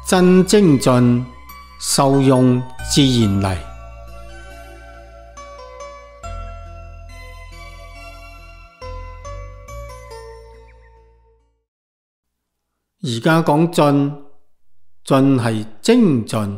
真精進，受用自然嚟。而家講進，進係精進，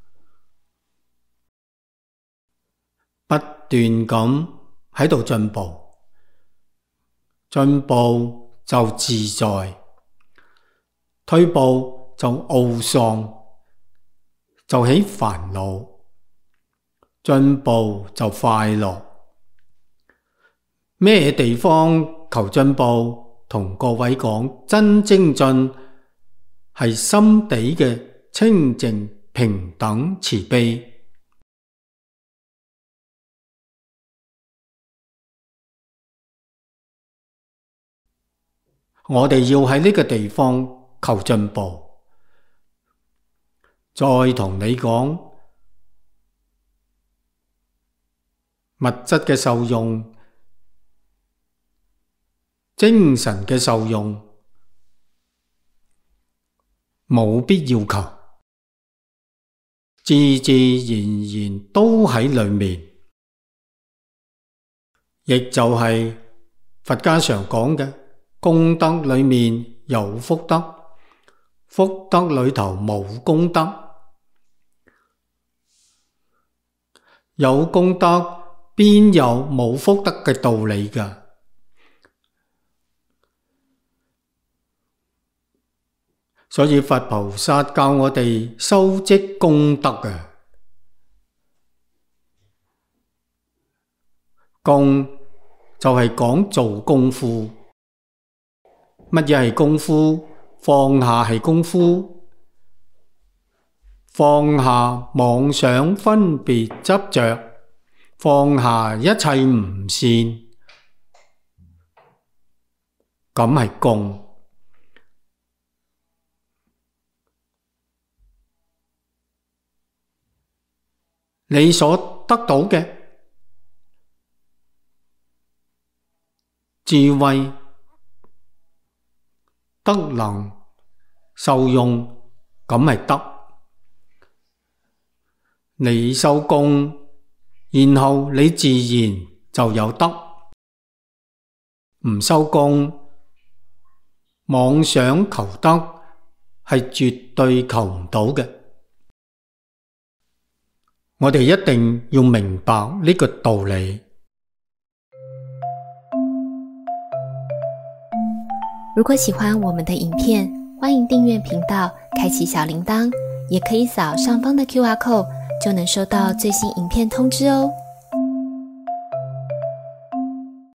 不斷咁喺度進步，進步就自在，退步就懊喪，就起煩惱，進步就快樂。咩地方求進步？同各位講，真精進係心底嘅清淨平等慈悲。我哋要喺呢個地方求進步。再同你講，物質嘅受用、精神嘅受用，冇必要求，自自然然都喺裏面。亦就係佛家常講嘅功德裏面有福德，福德裏頭冇功德。有功德邊有冇福德嘅道理㗎？所以佛菩薩教我哋修積功德嘅。功就係講做功夫。乜嘢係功夫？放下係功夫，放下妄想分別執着，放下一切唔善，咁係功。你所得到嘅智慧、德能、受用，咁係德。你收功，然後你自然就有德。唔收功，妄想求德，係絕對求唔到嘅。我哋一定要明白呢個道理。 如果喜歡我們的影片，歡迎訂閱頻道，開啟小鈴鐺，也可以掃上方的QR code，就能收到最新影片通知哦。